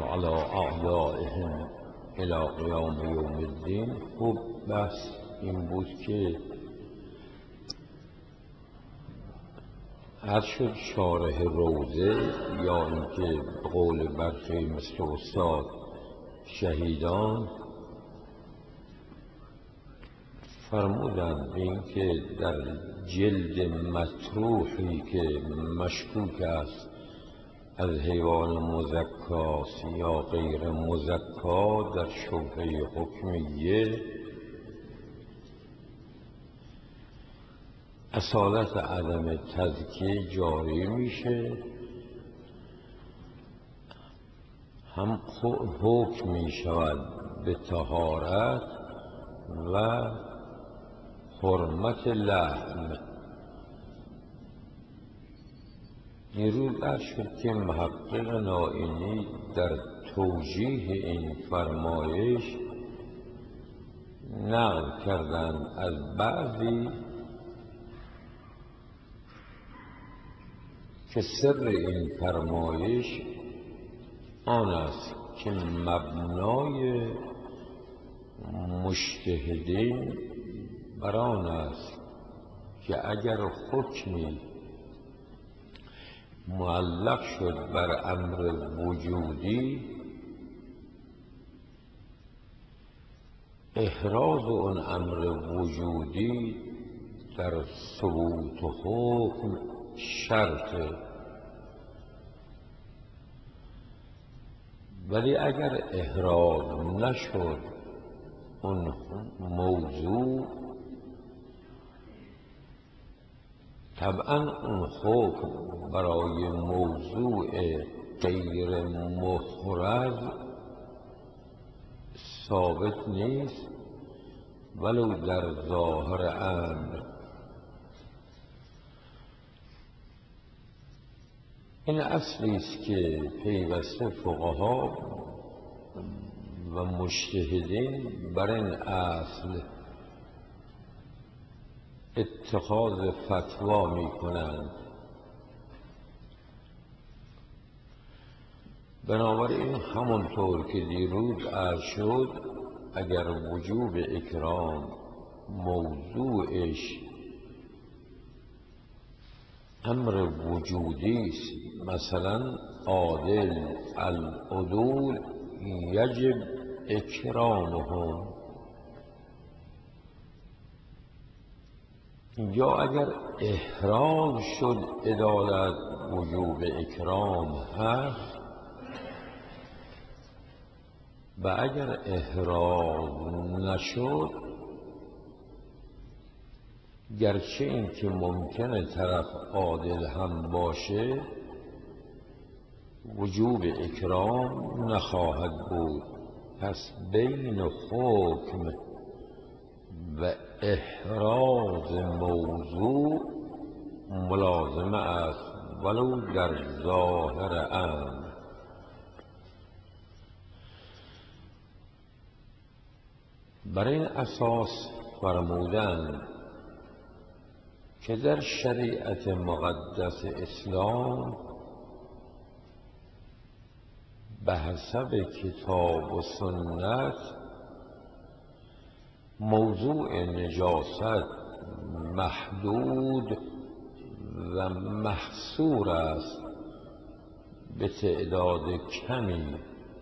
على اعدائهم الی قیام یوم الدین. خوب بحث این بود که هر شد شارح روضه یا اینکه به قول برخی مثل استاد شهیدان فرمودند این که در جلد مطروحی که مشکوک است از حیوان مزکاست یا غیر مزکا در شبهه حکمیه اصالت عدم تزکیه جاری میشه، هم حکم میشود به طهارت و حرمت لحم. دیروز عرض شد که محقق نائینی در توجیه این فرمایش نقل کردند از بعضی که سر این فرمایش آن است که مبنای مجتهدین بر آن است که اگر حکمی معلق شد بر امر وجودی، احراز اون امر وجودی در ثبوت حکم شرطه، ولی اگر احراز نشد اون موضوع، طبعا اون حکم برای موضوع غیر محرز ثابت نیست ولو در ظاهر امر. این اصلی است که پیوسته فقها و مجتهدین بر این اصل اتخاذ فتوا می کنند. بنابراین همونطور که دیروز عرض شد، اگر وجوب اکرام موضوعش امر وجودی است، مثلا عادل العدول یجب اکرامهم، یا اگر احراز شد عدالت وجوب اکرام هست، و اگر احراز نشد گرچه این که ممکنه طرف عادل هم باشه وجوب اکرام نخواهد بود. پس بین حکم و احراز موضوع ملازمه است ولو در ظاهر امر. بر این اساس فرمودند که در شریعت مقدس اسلام به حسب کتاب و سنت موضوع نجاست محدود و محصور است به تعداد کمی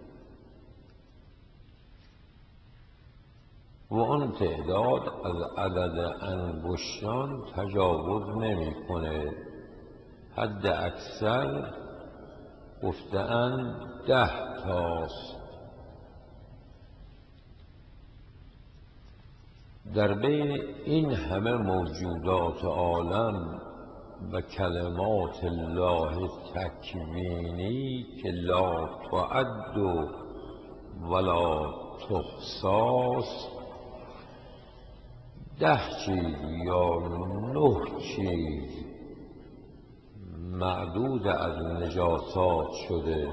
و آن تعداد از عدد انگشتان تجاوز نمی‌کنه. حد اکثر گفته‌اند 10 تاست. در بین این همه موجودات عالم و کلمات الله تکوینی که لا تعد ولا تحصاست، 10 چیز یا 9 چیز معدود از نجاسات شده.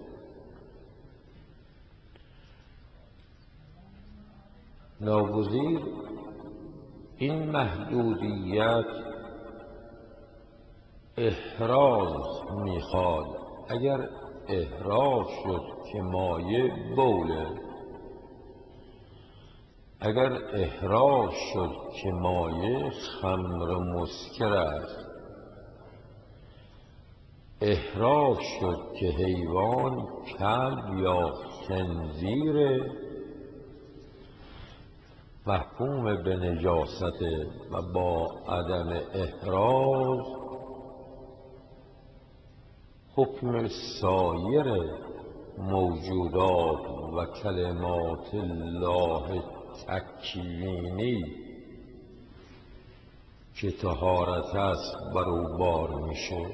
ناگزیر این محدودیت احراز میخواد. اگر احراج شد که مایه بوله. اگر احراج شد که مایه خمر مسکر است، احراج شد که حیوان کلب یا خنزیره، محکوم به نجاست و با عدم احراج حکم سایر موجودات و کلمات الله تکوینی که طهارت است بر او بار میشه.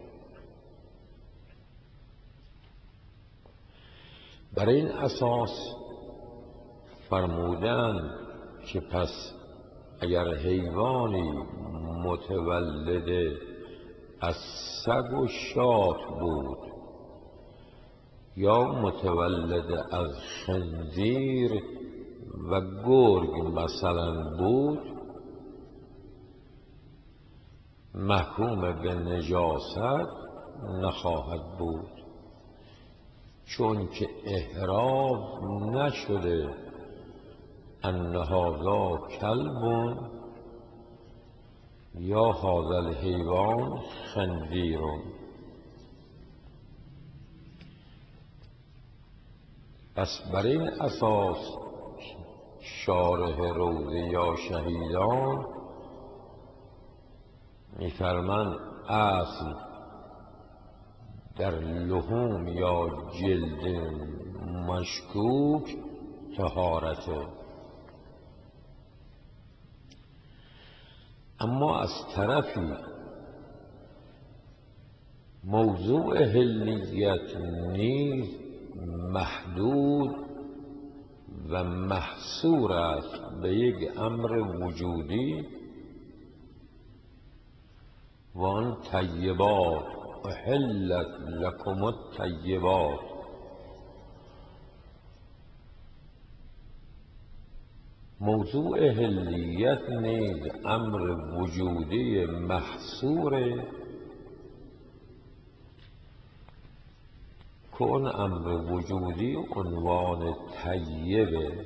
بر این اساس فرمودند که پس اگر حیوانی متولد از سگ و شات بود یا متولد از خنزیر و گرگ مثلا بود، محکوم به نجاست نخواهد بود، چون که احراز نشده ان هذا کلب یا هذا الحیوان خنزیر. پس بر این اساس شارح روضه یا شهیدان می‌فرماند اصل در لحوم یا جلد مشکوک طهارته، اما از طرفی موضوع حلیت نیز محدود و محصور است به یک امر وجودی و آن طیبات احلت لکم الطیبات. موضوع حلیت نیز امر وجودی محصور که اون امر وجودی عنوان طیبه.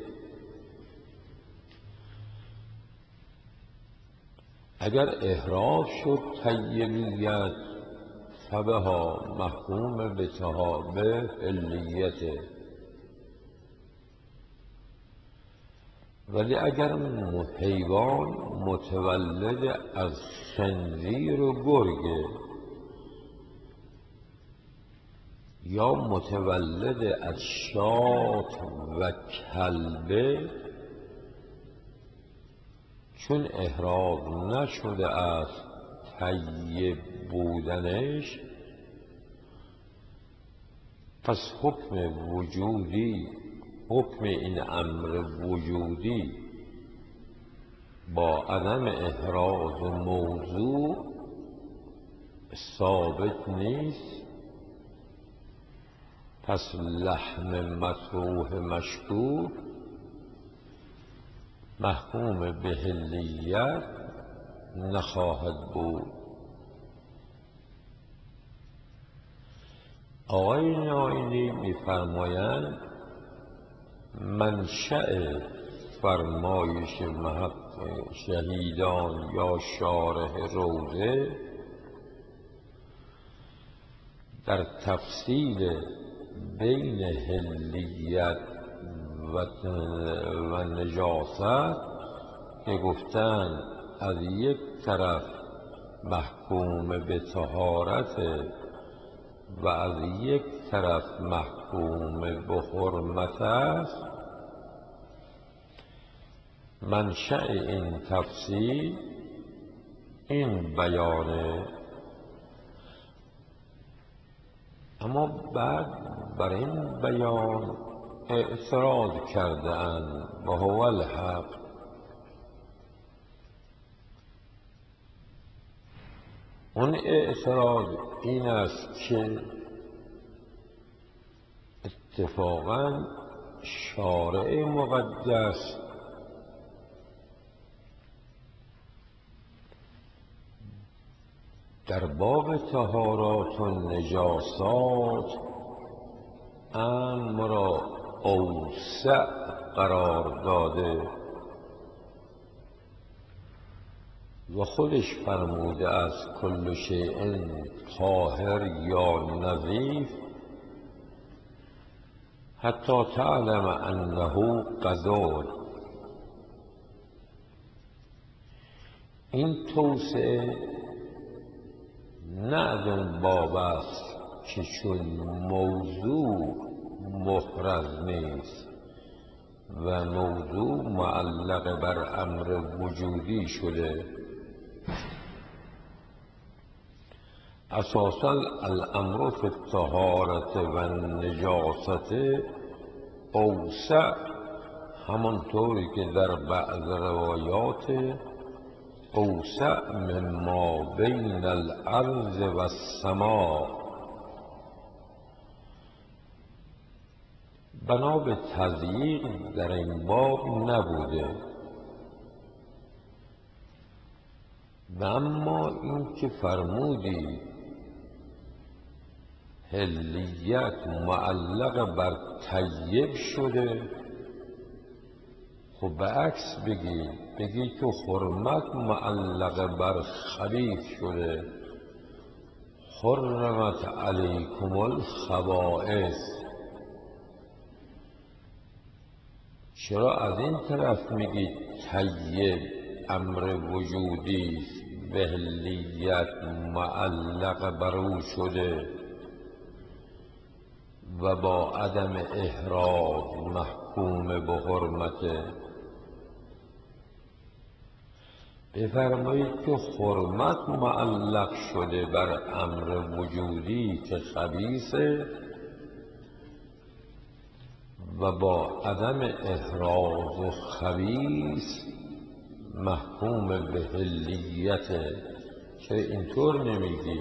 اگر احراج شد طیبیت فبها محکوم به حلیته، ولی اگر حیوان متولد از خنزیر و گرگ یا متولد از شات و کلبه، چون احراز نشده است طیب بودنش، پس حکم وجودی، حکم این امر وجودی با عدم احراز موضوع ثابت نیست. پس لحم مطروح مشکوک محکوم به حلیت نخواهد بود. آقای نائینی می‌فرمایند منشأ فرمایش شهیدان یا شارح روضه در تفصیل بین حلیت و نجاست که گفتند از یک طرف محکوم به طهارت و از یک طرف محکوم به حرمت است، منشأ این تفصیل این بیانه. اما بعد بر این بیان اعتراض کرده اند و هو الحق. اون اعتراض این است که اتفاقاً شارع مقدس در باب طهارات و نجاسات امر را اوسع قرار داده و خودش فرموده از کل شیء طاهر یا نظیف حتی تعلم انه قذور. این توسعه نه از اون باب است که چون موضوع محرز نیست و موضوع معلق بر امر وجودی شده. اساسا الامر فی الطهارة و النجاست اوسع، همانطوری که در بعض روایات اوسع مما بین الارض و السماء. بنا به تضییق در این باب نبوده و اما این که فرمودی حلیت معلق بر طیب شده، خب به عکس بگی که حرمت معلق بر خبیث شده. حرمت علیکم الخبائث. چرا از این طرف میگی طیب امر وجودی به حلیت معلق بر او شده و با عدم احراز محکوم به حرمته؟ بفرمایید که حرمت معلق شده بر امر وجودی که خبیثه و با عدم احراز خبیث محکوم به حلیته. چرا اینطور نمیگی؟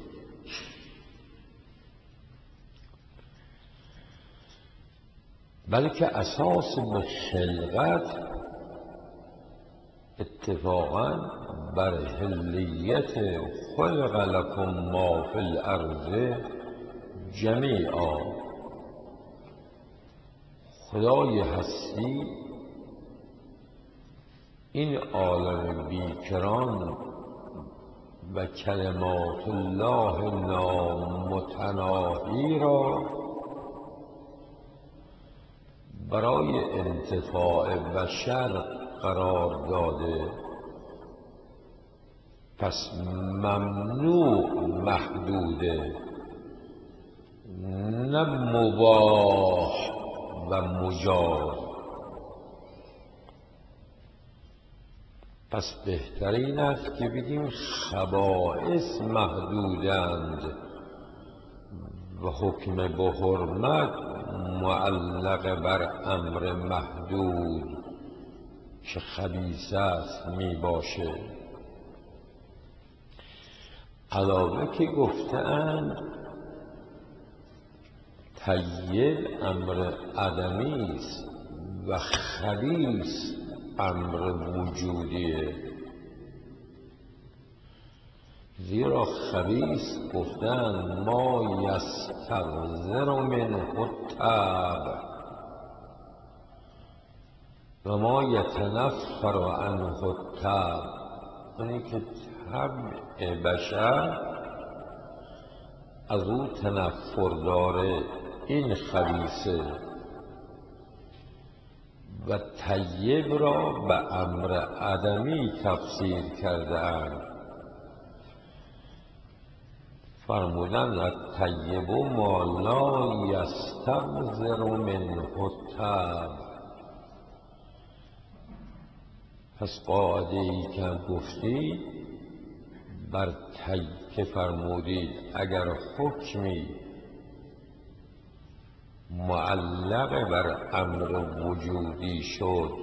بلکه اساس به خلقت اتفاقا بر حلیت خلق لکم ما فی الارض جمیعا. خدای هستی این عالم بیکران و کلمات الله نامتناهی را برای انتفاع بشر قرار داده، پس ممنوع محدوده، نه مباح و مجاز. پس بهترین است که بگیم خبائث محدودند و حکم به حرمت معلق بر امر محدود که خبیث است می باشه. علاوه که گفتند طیب امر عدمی است و خبیث امر وجودیه. زیرا خبیث گفتند ما یستقذر منه الطبع و ما یتنفر عنه الطبع. اونی که طبع بشر از او تنفر داره، این خبیثه. و طیب را به امر عدمی تفسیر کرده اند. فرمودند الطیب ما لا یستقذر منه الطبع. پس قاعده ای که گفتی بر که فرمودید اگر حکمی معلق بر امر وجودی شد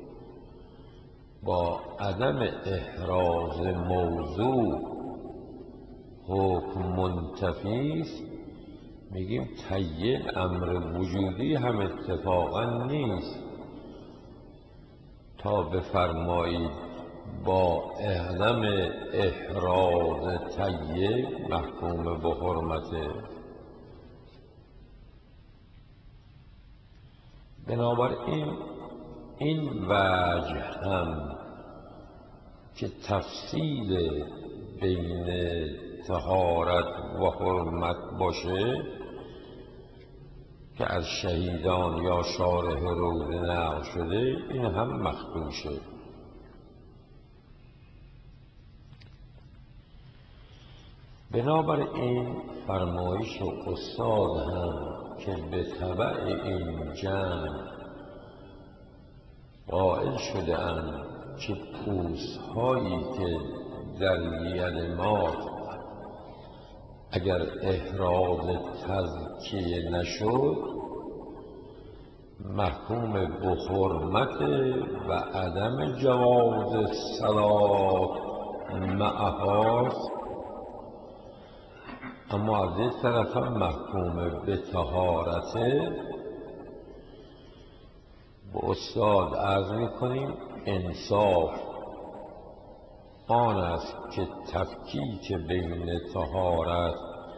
با عدم احراز موضوع حکم منتفی است، میگیم طیب امر وجودی هم اتفاقا نیست تا بفرمایید با عدم احراز طیب محکوم به حرمته. بنابراین این وجه هم که تفصیل بین طهارت و حرمت باشه که از شهیدان یا شارح روضه نقل شده، این هم مخدوشه. بنابراین فرمایش استاد هم که به تبع این جمع قائل شده اند که پوست‌هایی که در ید ماه اگر احراز تزکیه نشد محکوم به حرمت و عدم جواز صلات معهاست، اما از یک طرف هم محکوم به طهارته. به استاد عرض می‌کنیم انصاف آن است که تفکیک بین طهارت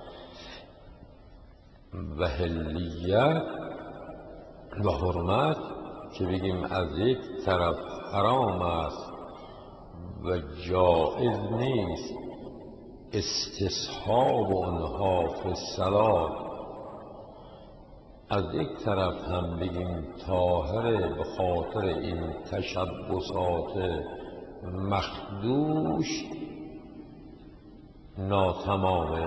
و حلیت و حرمت که بگیم از یک طرف حرام است و جائز نیست استصحاب آنها فی الصلاة، از یک طرف هم بگیم طاهره به خاطر این تشبسات مخدوش ناتمامه،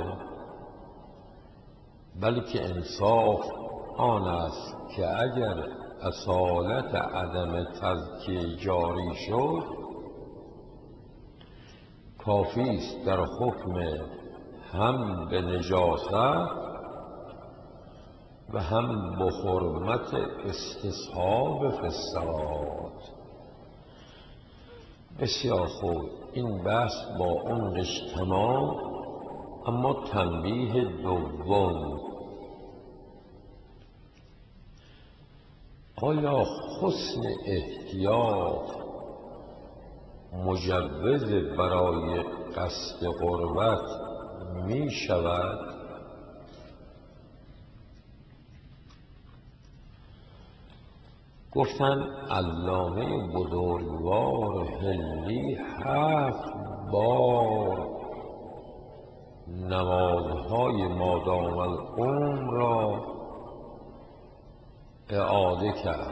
بلکه انصاف آن است که اگر اصالت عدم تزکیه جاری شد کافی است در حکم هم به نجاست و هم به حرمت استصحاب فی الصلاة. بسیار خوب، این بحث با عمقش تمام. اما تنبیه دوم، آیا حسن احتیاط مجوز برای قصد قربت می شود؟ گفتن علامه بزرگوار حلی 7 بار نمازهای مادام العمر را اعاده کرد.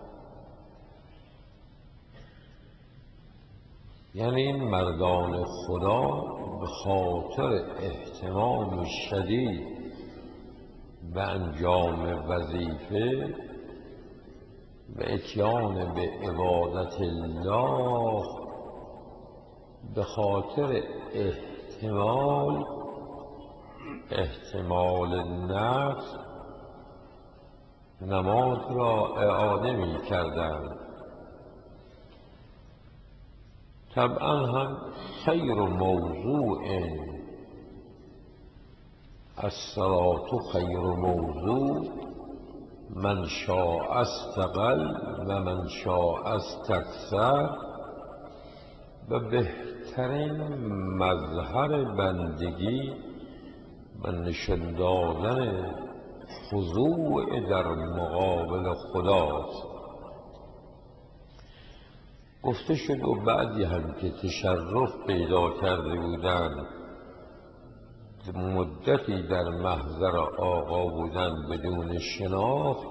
یعنی این مردان خدا به خاطر اهتمام شدید به انجام وظیفه و اتیان به عبادت الله، به خاطر احتمال نفس نماز را اعاده می کردند. طبعا هم خیر موضوع الصلاة خیر موضوع، من شاء استقل و من شاء استکثر، و بهترین مظهر بندگی و نشان دادن خضوع در مقابل خداست. گفته شد و بعدی هم که تشرف پیدا کرده بودند مدتی در محضر آقا بودند بدون شناخت،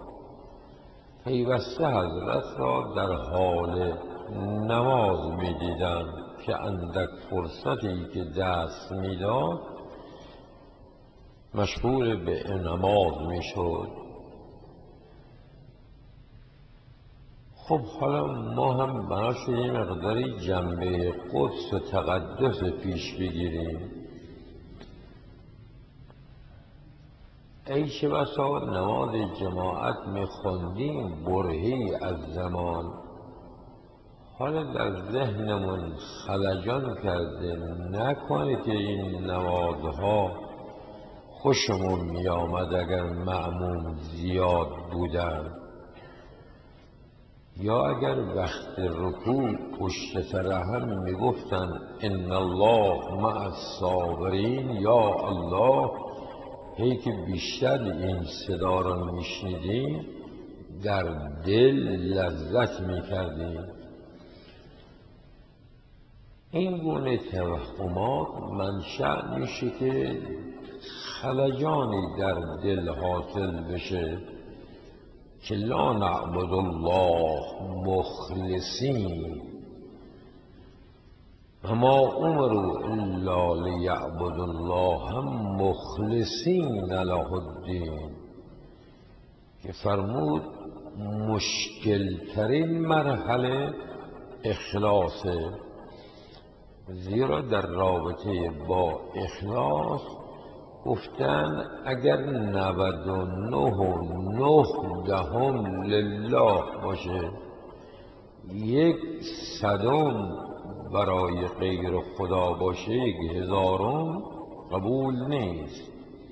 پیوسته حضرت را در حال نماز می دیدند که اندک فرصتی که دست می داد مشغول به نماز می شد. خب حالا ما هم بنا شد یه مقداری جنبه قدس و تقدس پیش بگیریم. ای چه بسا نماز جماعت می خوندیم برهی از زمان، حالا در ذهنمون خلجان کرده نکنه که این نمازها خوشمون می آمد اگر مأموم زیاد بودن، یا اگر وقت رکوع پشت سر هم می گفتن ان الله مع الصابرین، یا الله، هی که بیشتر این صدا را می شنیدیم در دل لذت می کردیم. این گونه توهمات منشأ میشه که خلجانی در دل حاصل بشه که لا نعبد الله مخلصین و ما امروا الا لیعبدوا الله مخلصین له الدین، که فرمود مشکلترین مرحله اخلاصه، زیرا در رابطه با اخلاص گفتن اگر 99.9 لله باشه، 1/100 برای غیر خدا باشه، 1000 قبول نیست.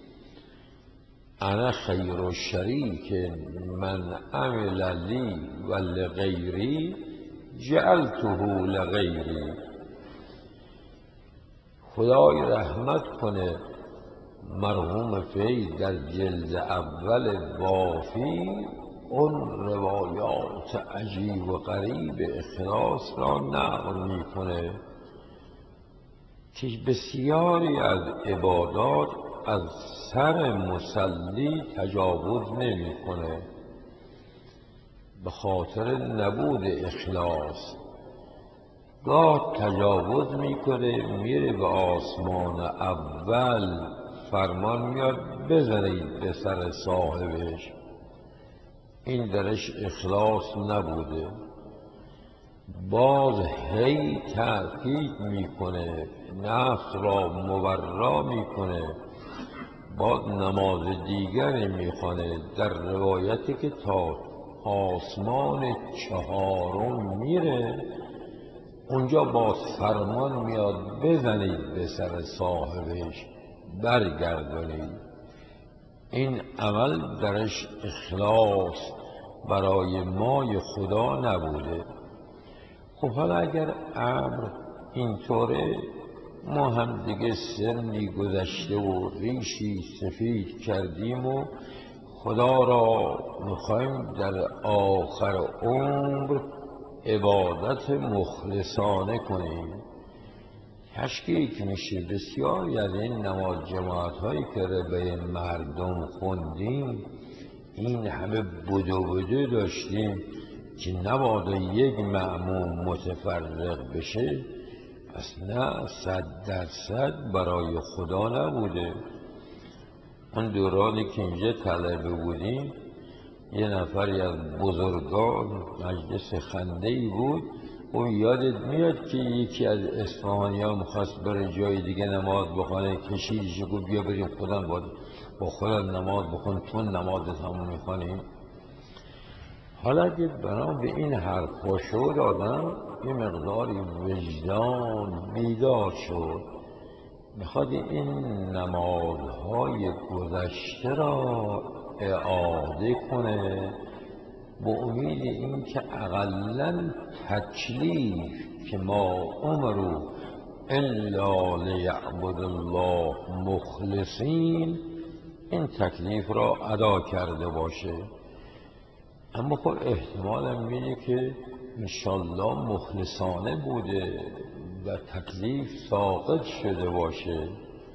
انا خیر شریک من عمل لی و لغیری جعلته لغیری. خدای رحمت کنه مرحوم فیض در جلد اول وافی اون روایات عجیب و غریب اخلاص را نقل میکنه که بسیاری از عبادات از سر مصلی تجاوز نمیکنه به خاطر نبود اخلاص. گاه تجاوز میکنه، میره به آسمان اول، فرمان میاد بزنید به سر صاحبش، این درش اخلاص نبوده. باز هی تأکید میکنه، نفس را مبرا میکنه، باز نماز دیگری میخوانه. در روایتی که تا آسمان 4 میره، اونجا باز فرمان میاد بزنید به سر صاحبش، برگردانید. این عمل درش اخلاص برای مای خدا نبوده. خب حالا اگر امر اینطوره، ما هم دیگه سنی گذشته و ریشی سفید کردیم و خدا را میخوایم در آخر عمر عبادت مخلصانه کنیم. تشکیک میشه بسیاری از این نماز جماعت هایی که به مردم خوندیم، این همه بدو داشتیم که نبادا یک مأموم متفرق بشه. پس نه، 100% برای خدا نبوده. اون دورانی که اینجا طلبه بودیم، یه نفری از بزرگان مجلس خنده‌ای بود، اون یادت میاد که یکی از اصفهانی ها میخواست بره جای دیگه نماز بخونه، کشیدش گفت بیا بریم خودم با خودم نماز بخون، تو نمازت همون میخوانیم. حالا که بنا به این حرفا شد، آدم یه مقداری وجدان بیدار شد، میخواد این نمازهای گذشته را اعاده کنه با امید این که اقلاً تکلیف که ما امروا الا لیعبد الله مخلصین، این تکلیف را ادا کرده باشه. اما خب احتمالم میده که انشالله مخلصانه بوده و تکلیف ساقط شده باشه.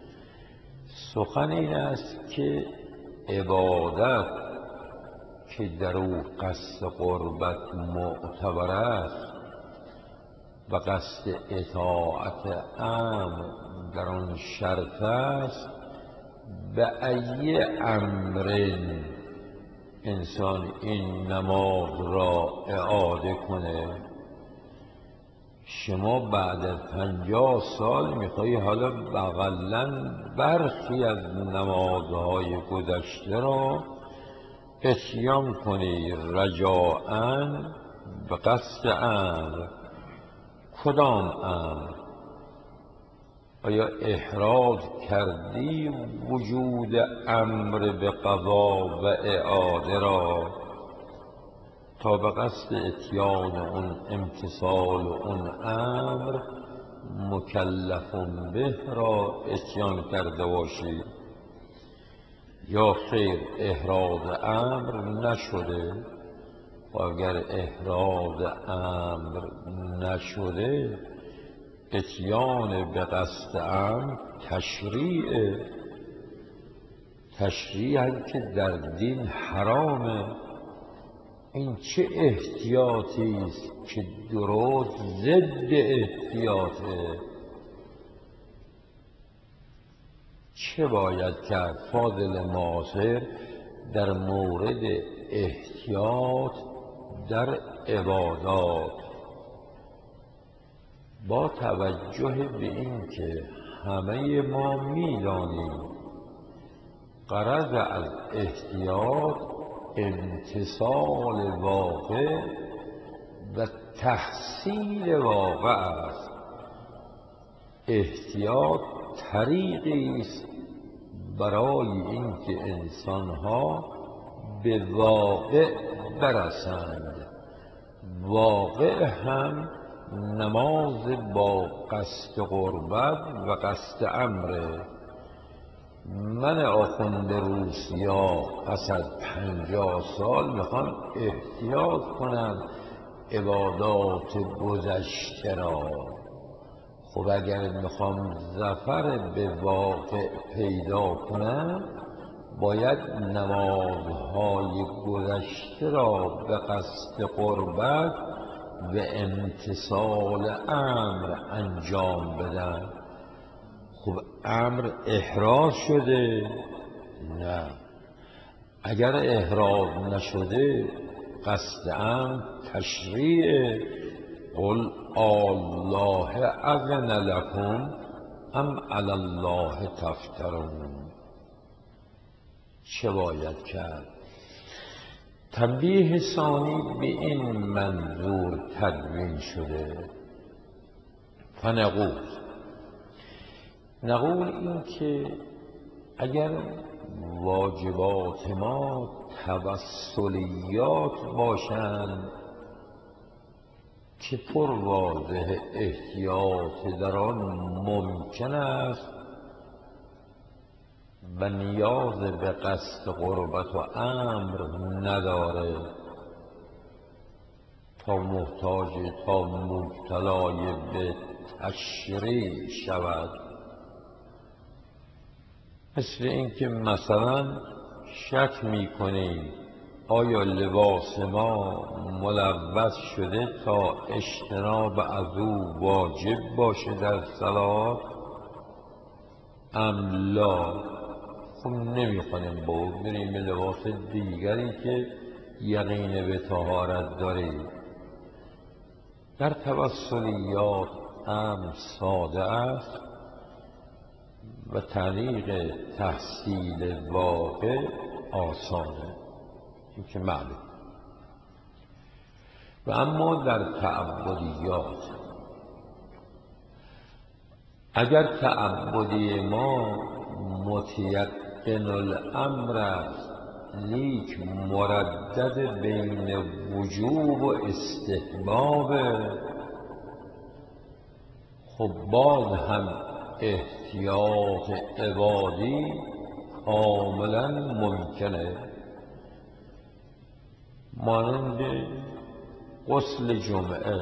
سخن این است که عبادت که در او قصد قربت معتبر است و قصد اطاعت امر در آن شرط است، به ای امر انسان این نماز را اعاده کنه. شما بعد از 50 سال میخوایی حالا اقلاً برخی از نمازهای گذشته را اتیان کنی رجاءً به قصد امر. کدام امر؟ آیا احراز کردی وجود امر به قضا و اعاده را تا به قصد اتیان اون امتثال اون امر مکلف به را اتیان کرده باشی، یا خیر احراز امر نشده؟ و اگر احراز امر نشده اتیان به قصد امر تشریعی که در دین حرامه. این چه احتیاطی است که درست ضد احتیاطه. چه باید کرد فاضل معاصر در مورد احتیاط در عبادات؟ با توجه به این که همه ما می‌دانیم غرض از احتیاط امتثال واقع و تحصیل واقع است. احتیاط طریقی است برای اینکه انسان‌ها به واقع برسند. واقع هم نماز با قصد قربت و قصد امره. من آخوند روسیا پس از 50 سال میخوام احتیاط کنم عبادات گذشته را. خب اگر میخوام ظفر به واقع پیدا کنم باید نمازهای گذشته را به قصد قربت و امتثال امر انجام بدم. خب امر احراز شده؟ نه. اگر احراز نشده قصد امر تشریع. قل الله اذن لکم ام علی الله تفترون. چه باید کرد؟ تنبیه ثانی به این منظور تدوین شده. نقول این که اگر واجبات ما توسلیات باشند که پر واضح احتیاط در آن ممکن است و نیاز به قصد قربت و امر نداره تا مبتلای به تشریع شود. مثل اینکه مثلا شک میکنیم آیا لباس ما ملوث شده تا اجتناب از او واجب باشه در صلات ام لا. خب نمیخوایم با او بریم به لباس دیگری که یقین به طهارت داریم. در توسلیات امر ساده است و طریق تحصیل واقع آسانه، این که معلوم. و اما در تعبدیات اگر تعبدی ما متیقن الامر است لیک مردد بین وجوب و استحباب، خب باز هم احتیاط عبادی کاملا ممکنه. مانند غسل جمعه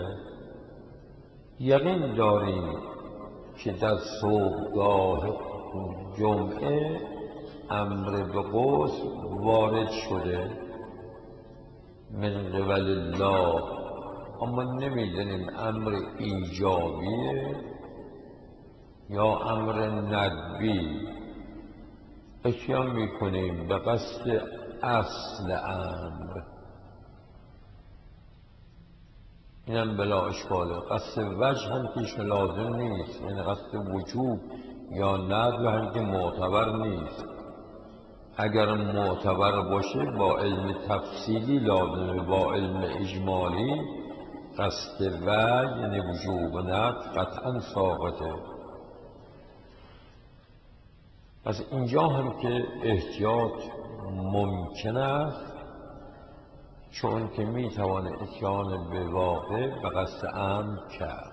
یقین داریم که در صبحگاه جمعه امر به غسل وارد شده من قبل الله، اما نمیدونیم امر ایجابیه یا امر ندبی. اتیان میکنیم به قصد اصل امر، اینم بلا اشکاله. قصد وجه هم پیش لازم نیست، یعنی قصد وجوب یا ندب هم که معتبر نیست. اگر معتبر باشه با علم تفصیلی لازمه، با علم اجمالی قصد وجه یعنی وجوب و ندب قطعا ساقطه. پس اینجا هم که احتیاط ممکن است چون که میتوان اتیان به واقع به قصد امر کرد.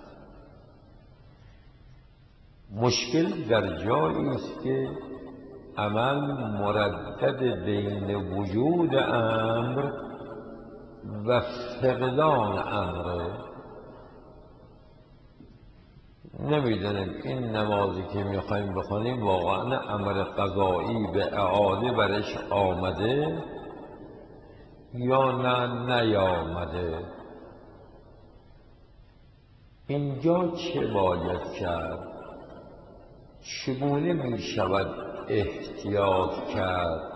مشکل در جایی است که عمل مردد بین وجود امر و فقدان امره. نمیدونیم این نمازی که میخوایم بخونیم واقعا امر قضایی به اعاده برش آمده یا نه نیامده. اینجا چه باید کرد؟ چگونه می شود احتیاط کرد؟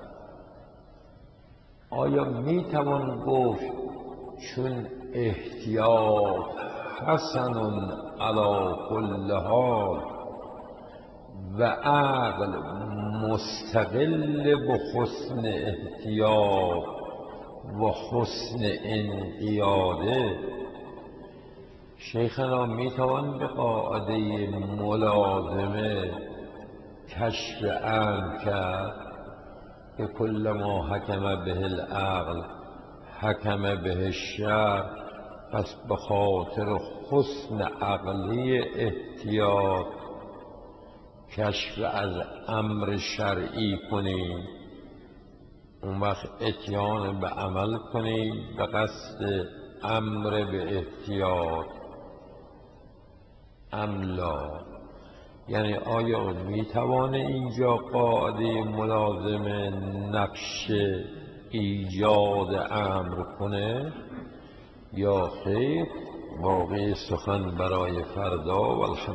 آیا می توان گفت چون احتیاط حسن علی کل حال و عقل مستقل به حسن احتیاط و حسن انقیاده؟ شیخنا می توان به قاعده ملازمه کشف عام کرد که کل ما حکم به العقل حکم به الشرع، پس به خاطر حسن عقلی احتیاط کشف از امر شرعی کنیم، اون وقت اتیان به عمل کنیم به قصد امر به احتیاط املا. یعنی آیا میتوانه اینجا قاعده ملازمه نقش ایجاد امر کنه یا خیر؟ باقی سخن برای فردا. والحمد